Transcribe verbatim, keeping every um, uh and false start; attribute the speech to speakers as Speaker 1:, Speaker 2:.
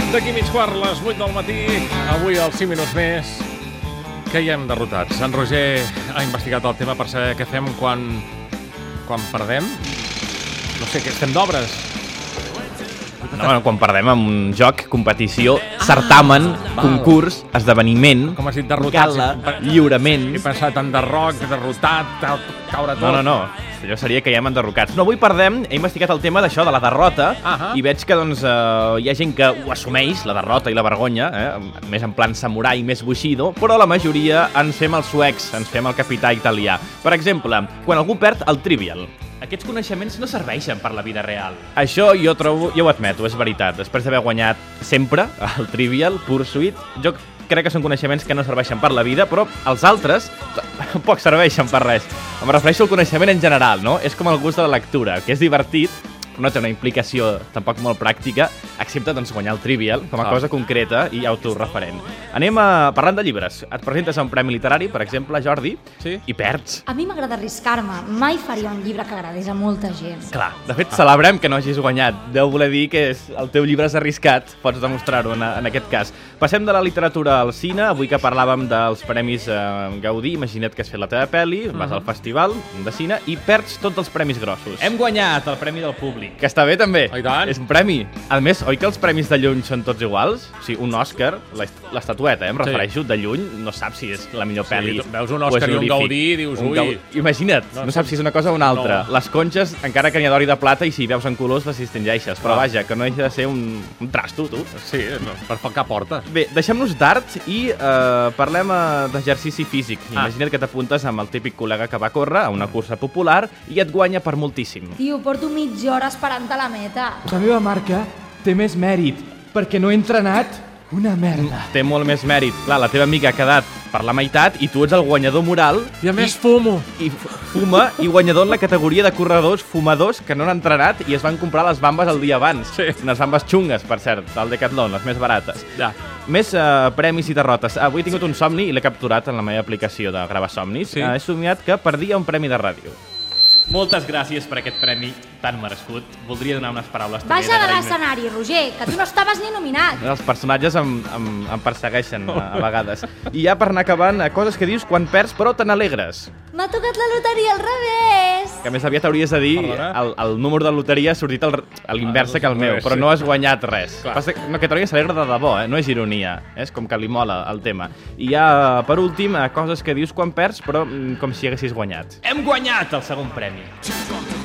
Speaker 1: D'aquí mig quart, les vuit del matí, avui als cinc minuts més, que hi hem derrotats. En Roger ha investigat el tema per saber què fem quan, quan perdem. No sé, que estem d'obres.
Speaker 2: No, bueno, quan perdem en un joc, competició, certamen,
Speaker 1: val.
Speaker 2: concurs, esdeveniment,
Speaker 1: Com has dit, derrotats.
Speaker 2: gala, lliurament...
Speaker 1: He pensat en derroc, derrotat, cau- caure tot.
Speaker 2: No, no, no. Allò seria que ja hem enderrocats. No, avui perdem, he investigat el tema d'això, de la derrota,
Speaker 1: Ahà.
Speaker 2: i veig que doncs, eh, hi ha gent que ho assumeix, la derrota i la vergonya, eh, més en plan samurai, més bushido, però la majoria ens fem els suecs, ens fem el capità italià. Per exemple, quan algú perd el Trivial. Aquests coneixements no serveixen per la vida real. Això jo trobo, jo ho admeto, és veritat. Després d'haver guanyat sempre el Trivial, Pursuit, jo crec que són coneixements que no serveixen per la vida, però els altres tampoc serveixen per res. Em refereixo al coneixement en general, no? És com el gust de la lectura, que és divertit, però no té una implicació tampoc molt pràctica, excepte doncs, guanyar el Trivial com a
Speaker 1: Ah.
Speaker 2: cosa concreta i autoreferent. Anem a parlant de llibres. Et presentes a un premi literari, per exemple, Jordi,
Speaker 1: Sí.
Speaker 2: i perds.
Speaker 3: A mi m'agrada arriscar-me. Mai faria un llibre que agradés a molta gent.
Speaker 2: Clar, de fet, celebrem que no hagis guanyat. Deu voler dir que és, el teu llibre és arriscat, pots demostrar-ho en, en aquest cas. Passem de la literatura al cine, avui que parlàvem dels premis eh, Gaudí, imagina't que has fet la teva pel·li, vas al festival de cine i perds tots els premis grossos.
Speaker 4: Hem guanyat el Premi del Públic.
Speaker 2: Que està bé, també.
Speaker 1: Oh, i tant.
Speaker 2: És un premi. A més, oi que els premis de lluny són tots iguals? O sigui, un Òscar, l'est- l'estatueta, eh, em
Speaker 1: Sí.
Speaker 2: refereixo, de lluny, no saps si és la millor
Speaker 1: Sí,
Speaker 2: pel·li.
Speaker 1: tu veus un
Speaker 2: o és
Speaker 1: Òscar i un
Speaker 2: honorífic.
Speaker 1: Gaudí i dius,
Speaker 2: Un
Speaker 1: ui.
Speaker 2: Gau- Imagina't, no, no saps si és una cosa o una altra.
Speaker 1: No.
Speaker 2: Les conxes, encara que n'hi ha d'or i de plata, i si veus en colors les distingeixes. Però
Speaker 1: Ah.
Speaker 2: vaja, que no deixa de ser un, un trasto, tu.
Speaker 1: Sí, no, per falcar portes.
Speaker 2: Bé, deixem-nos d'art i eh, parlem eh, d'exercici físic.
Speaker 1: Ah.
Speaker 2: Imagina't que t'apuntes amb el típic col·lega que va córrer a una cursa popular i et guanya per moltíssim.
Speaker 3: Tio, porto mitja hora esperant a la meta.
Speaker 5: La meva marca té més mèrit, perquè no he entrenat una merda.
Speaker 2: Té molt més mèrit. Clar, la teva amiga ha quedat per la meitat i tu ets el guanyador moral
Speaker 1: I a més fumo.
Speaker 2: i f- fuma i guanyador en la categoria de corredors fumadors que no han entrenat i es van comprar les bambes el dia abans.
Speaker 1: Sí.
Speaker 2: Unes bambes xungues, per cert, del Decathlon, les més barates.
Speaker 1: Ja.
Speaker 2: Més eh, premis i derrotes. Avui he tingut un somni i l'he capturat en la meva aplicació de gravar somnis.
Speaker 1: Sí.
Speaker 2: Eh, he somiat que perdia un premi de ràdio.
Speaker 4: Moltes gràcies per aquest premi tan merescut. Voldria donar unes paraules també
Speaker 3: Baixa de
Speaker 4: d'agraïment.
Speaker 3: l'escenari, Roger, que tu no estaves ni nominat.
Speaker 2: Els personatges em, em, em persegueixen a, a vegades. I ja per anar acabant, eh, coses que dius quan perds però te n'alegres.
Speaker 3: M'ha tocat la loteria al revés.
Speaker 2: Que més aviat hauries de dir
Speaker 1: Perdona?
Speaker 2: el, el número de loteria ha sortit al, a l'inversa
Speaker 1: Ah,
Speaker 2: que el meu,
Speaker 1: res,
Speaker 2: però
Speaker 1: sí.
Speaker 2: no has guanyat res.
Speaker 1: Clar.
Speaker 2: Passa, que- no, que t'hauria s'alegra de debò, eh? No és ironia, eh? És com que li mola el tema. I ja, per últim, eh, coses que dius quan perds, però mm, com si haguessis guanyat.
Speaker 4: Hem guanyat el segon premi.